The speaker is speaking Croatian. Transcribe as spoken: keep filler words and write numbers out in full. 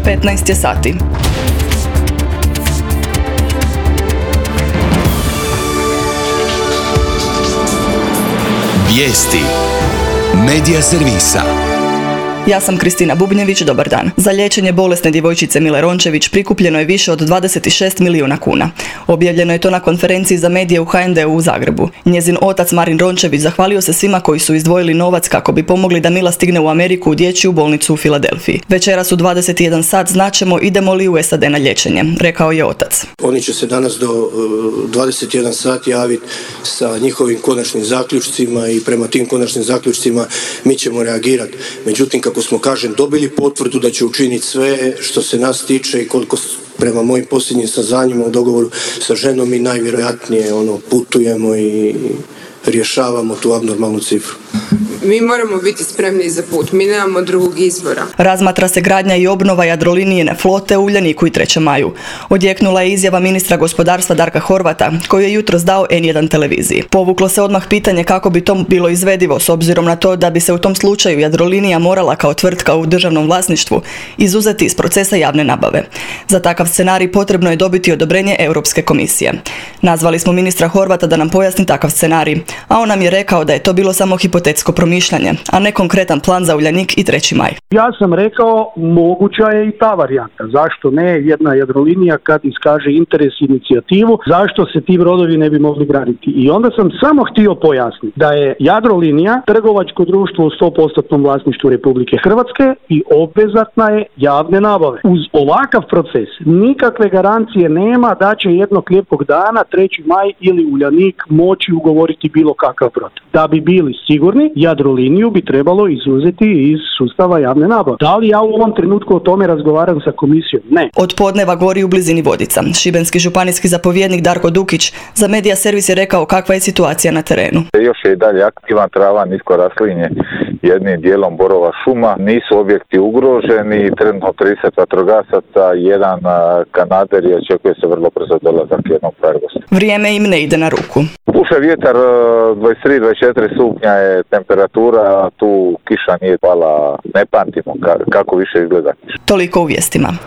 petnaest je sati. Vijesti Medija servisa. Ja sam Kristina Bubnjević, dobar dan. Za liječenje bolesne djevojčice Mile Rončević prikupljeno je više od dvadeset šest milijuna kuna. Objavljeno je to na konferenciji za medije u ha en de u u Zagrebu. Njezin otac Marin Rončević zahvalio se svima koji su izdvojili novac kako bi pomogli da Mila stigne u Ameriku u dječju bolnicu u Filadelfiji. Večeras u dvadeset jedan sat znaćemo idemo li u es a de na liječenje, rekao je otac. Oni će se danas do dvadeset jedan sat javiti sa njihovim konačnim zaključcima i prema tim konačnim zaključcima mi ćemo reagirati. Međutim, kako smo, kažem, dobili potvrdu da će učiniti sve što se nas tiče i koliko prema mojim posljednjim saznanjima u dogovoru sa ženom i najvjerojatnije ono, putujemo i rješavamo tu abnormalnu cifru. Mi moramo biti spremni za put, mi nemamo drugog izbora. Razmatra se gradnja i obnova Jadrolinijine flote u Uljaniku i Trećem maju. Odjeknula je izjava ministra gospodarstva Darka Horvata, koju je jutros dao en jedan televiziji. Povuklo se odmah pitanje kako bi to bilo izvedivo, s obzirom na to da bi se u tom slučaju Jadrolinija morala kao tvrtka u državnom vlasništvu izuzeti iz procesa javne nabave. Za takav scenarij potrebno je dobiti odobrenje Europske komisije. Nazvali smo ministra Horvata da nam pojasni takav scenarij, a on nam je rekao da je to bilo samo hipotetsko promišljanje, a ne konkretan plan za Uljanik i Treći maj. Ja sam rekao, moguća je i ta varijanta. Zašto ne jedna Jadrolinija kad iskaže interes i inicijativu, zašto se ti brodovi ne bi mogli graditi? I onda sam samo htio pojasniti da je Jadrolinija trgovačko društvo u sto posto vlasništvu Republike Hrvatske i obvezatna je javne nabave. Uz ovakav proces nikakve garancije nema da će jednog lijepog dana Treći maj ili Uljanik moći ugovoriti bilo kakav brod. Da bi bili sigurni, Jadroliniju bi trebalo izuzeti iz sustava javne nabave. Da li ja u ovom trenutku o tome razgovaram sa komisijom? Ne. Od podneva gori u blizini Vodica. Šibenski županijski zapovjednik Darko Dukić za Medija servis je rekao kakva je situacija na terenu. Još je i dalje aktivan trava, nisko raslinje, jednim dijelom borova šuma. Nisu objekti ugroženi, trenutno trideset vatrogasaca, jedan kanader i očekuje se vrlo brzo dolazak jednog prergosta. Vrijeme im ne ide na ruku. Puše vjetar, dvadeset tri do dvadeset četiri stupnja je temperatura, tu kiša nije pala, ne pamtimo kako više izgleda. Toliko u vijestima.